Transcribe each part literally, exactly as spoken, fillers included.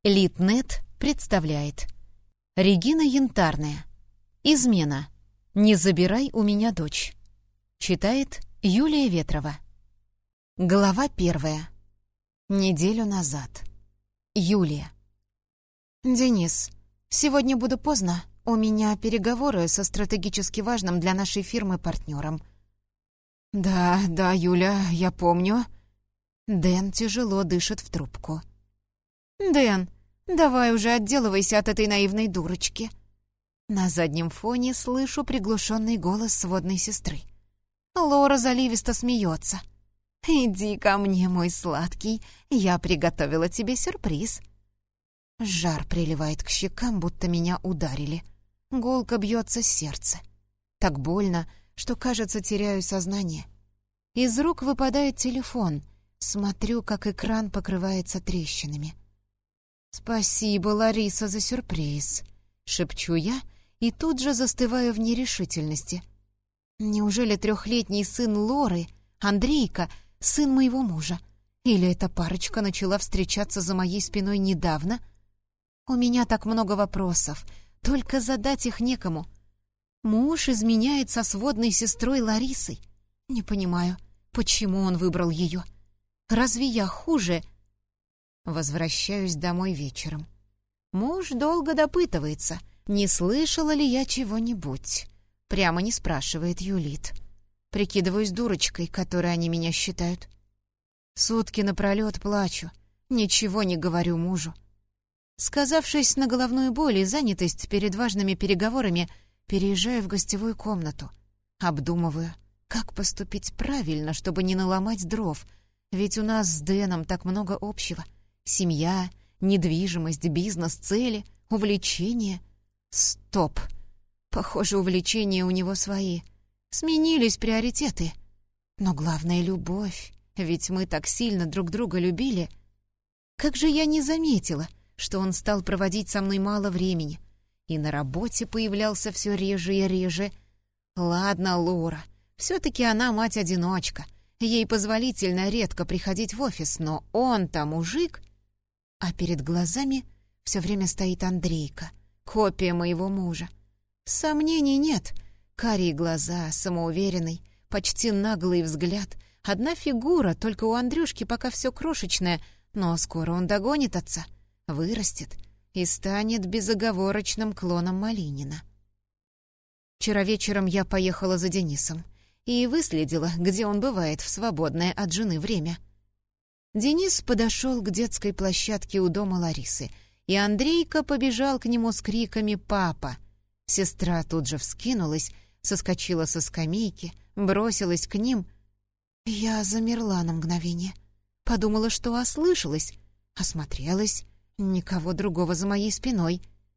Литнет представляет. Регина Янтарная. Измена. Не забирай у меня дочь. Читает Юлия Ветрова. Глава первая. Неделю назад. Юлия. «Денис, сегодня буду поздно. У меня переговоры со стратегически важным для нашей фирмы партнером». «Да, да, Юля, я помню». Дэн тяжело дышит в трубку. «Дэн, давай уже отделывайся от этой наивной дурочки». На заднем фоне слышу приглушенный голос сводной сестры. Лора заливисто смеется. «Иди ко мне, мой сладкий, я приготовила тебе сюрприз». Жар приливает к щекам, будто меня ударили. Гулко бьется сердце. Так больно, что, кажется, теряю сознание. Из рук выпадает телефон. Смотрю, как экран покрывается трещинами. «Спасибо, Лариса, за сюрприз», — шепчу я и тут же застываю в нерешительности. Неужели трехлетний сын Лоры, Андрейка, сын моего мужа? Или эта парочка начала встречаться за моей спиной недавно? У меня так много вопросов, только задать их некому. Муж изменяет со сводной сестрой Ларисой. Не понимаю, почему он выбрал ее. Разве я хуже? Возвращаюсь домой вечером. Муж долго допытывается, не слышала ли я чего-нибудь. Прямо не спрашивает, юлит. Прикидываюсь дурочкой, которой они меня считают. Сутки напролёт плачу, ничего не говорю мужу. Сказавшись на головную боль и занятость перед важными переговорами, переезжаю в гостевую комнату. Обдумываю, как поступить правильно, чтобы не наломать дров, ведь у нас с Дэном так много общего. Семья, недвижимость, бизнес, цели, увлечения. Стоп! Похоже, увлечения у него свои. Сменились приоритеты. Но главное — любовь, ведь мы так сильно друг друга любили. Как же я не заметила, что он стал проводить со мной мало времени, и на работе появлялся все реже и реже. Ладно, Лора, все-таки она мать-одиночка, ей позволительно редко приходить в офис, но он-то мужик. А перед глазами все время стоит Андрейка, копия моего мужа. Сомнений нет. Карие глаза, самоуверенный, почти наглый взгляд. Одна фигура, только у Андрюшки пока все крошечное, но скоро он догонит отца, вырастет и станет безоговорочным клоном Малинина. Вчера вечером я поехала за Денисом и выследила, где он бывает в свободное от жены время. Денис подошел к детской площадке у дома Ларисы, и Андрейка побежал к нему с криками «Папа!». Сестра тут же вскинулась, соскочила со скамейки, бросилась к ним. Я замерла на мгновение. Подумала, что ослышалась. Осмотрелась. Никого другого за моей спиной.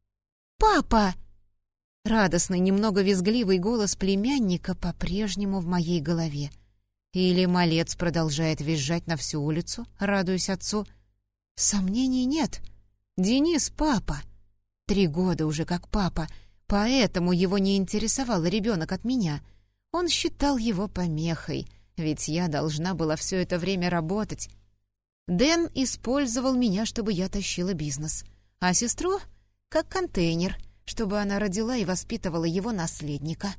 «Папа!» Радостный, немного визгливый голос племянника по-прежнему в моей голове. Или малец продолжает визжать на всю улицу, радуясь отцу. Сомнений нет. Денис — папа. Три года уже как папа, поэтому его не интересовал ребенок от меня. Он считал его помехой, ведь я должна была все это время работать. Дэн использовал меня, чтобы я тащила бизнес, а сестру — как контейнер, чтобы она родила и воспитывала его наследника.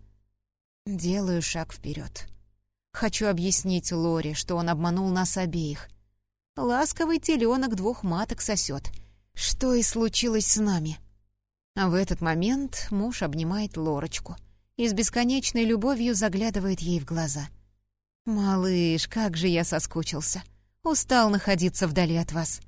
Делаю шаг вперед. Хочу объяснить Лоре, что он обманул нас обеих. Ласковый теленок двух маток сосет. Что и случилось с нами. А в этот момент муж обнимает Лорочку и с бесконечной любовью заглядывает ей в глаза. «Малыш, как же я соскучился. Устал находиться вдали от вас».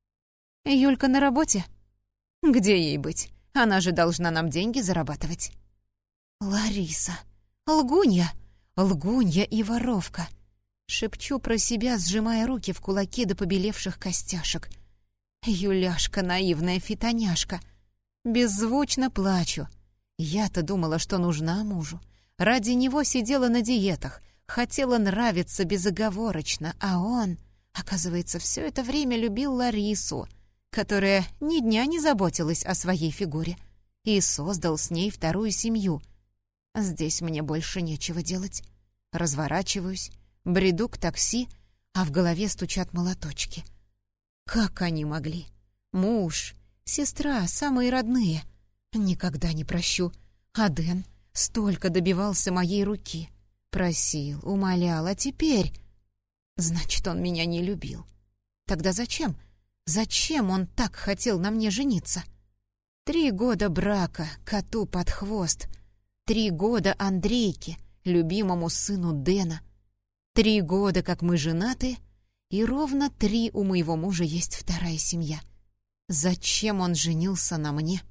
«Юлька на работе?» «Где ей быть? Она же должна нам деньги зарабатывать». «Лариса, лгунья, лгунья и воровка», — шепчу про себя, сжимая руки в кулаки до побелевших костяшек. «Юляшка, наивная фитоняшка». Беззвучно плачу. Я-то думала, что нужна мужу. Ради него сидела на диетах, хотела нравиться безоговорочно, а он, оказывается, все это время любил Ларису, которая ни дня не заботилась о своей фигуре, и создал с ней вторую семью. Здесь мне больше нечего делать. Разворачиваюсь, бреду к такси, а в голове стучат молоточки. Как они могли? Муж, сестра, самые родные. Никогда не прощу. А Дэн столько добивался моей руки. Просил, умолял, а теперь... Значит, он меня не любил. Тогда зачем? Зачем он так хотел на мне жениться? Три года брака, коту под хвост. Три года Андрейке, любимому сыну Дэна. Три года, как мы женаты, и ровно три у моего мужа есть вторая семья. Зачем он женился на мне?